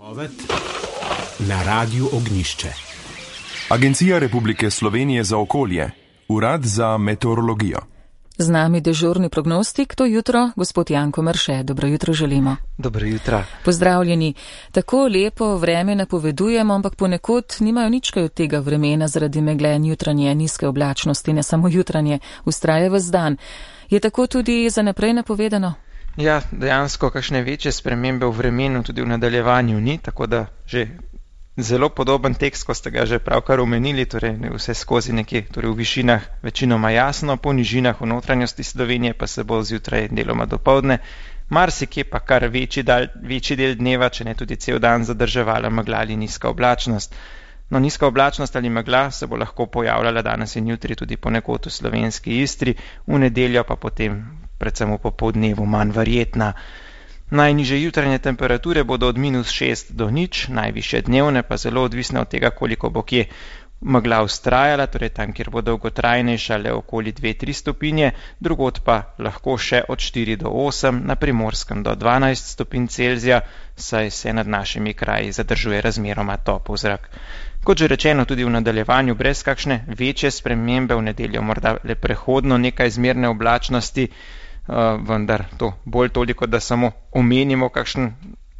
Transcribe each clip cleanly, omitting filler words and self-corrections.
Na Radiu Ognjišče. Agencija Republike Slovenije za okolje, Urad za meteorologijo. Z nami dežurni prognostik to jutro, gospod Janko Mrše. Dobro jutro želimo. Dobro jutro. Pozdravljeni. Tako lepo vreme napovedujemo, ampak ponekod nimajo nič kaj od tega vremena zaradi megle in jutranje nizke oblačnosti, ne samo jutranje, vztraja ves dan. Je tako tudi za naprej napovedano? Ja, dejansko kakšne večje spremembe v vremenu tudi v nadaljevanju ni, tako da že zelo podoben tekst, ko ste ga že pravkar omenili, torej vse skozi nekje, torej v višinah večinoma jasno, po nižinah v notranjosti Slovenije pa se bo zjutraj deloma dopoldne, marsikje pa kar večji del dneva, če ne tudi cel dan zadrževala megla ali nizka oblačnost. No, nizka oblačnost ali megla se bo lahko pojavljala danes in jutri tudi ponekod v slovenski Istri, v nedeljo pa potem predvsem v popoldnevu manj verjetna. Najnižje jutranje temperature bodo od -6 do 0, najvišje dnevne pa zelo odvisne od tega, koliko bo kje megla vztrajala, torej tam, kjer bo dolgotrajnejša, le okoli 2-3 stopinje, drugod pa lahko še od 4 do 8, na Primorskem do 12 stopinj Celzija, saj se nad našimi kraji zadržuje razmeroma topel zrak. Kot že rečeno, tudi v nadaljevanju brez kakšne večje spremembe, v nedeljo morda le prehodno nekaj zmerne oblačnosti, vendar to bolj toliko, da samo omenimo kakšen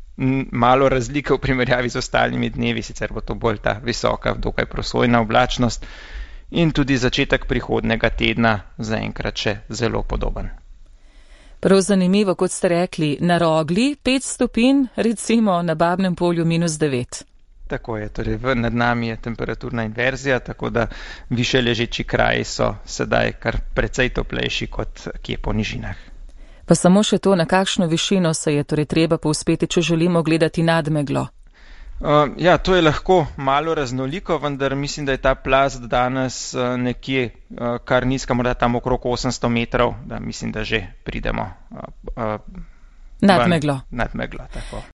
malo razlike v primerjavi z ostalimi dnevi, sicer bo to bolj ta visoka, dokaj prosojna oblačnost in tudi začetek prihodnega tedna zaenkrat še zelo podoben. Prav zanimivo, kot ste rekli, na Rogli 5 stopinj, recimo na Babnem Polju -9. Tako je, torej nad nami je temperaturna inverzija, tako da više ležeči kraji so sedaj kar precej toplejši kot kje po nižinah. Pa samo še to, na kakšno višino se je torej treba povzpeti, če želimo gledati nad meglo? Ja, to je lahko malo raznoliko, vendar mislim, da je ta plast danes nekje kar nizka, morda tam okrog 800 metrov, da mislim, da že pridemo nad meglo. Nad meglo, tako.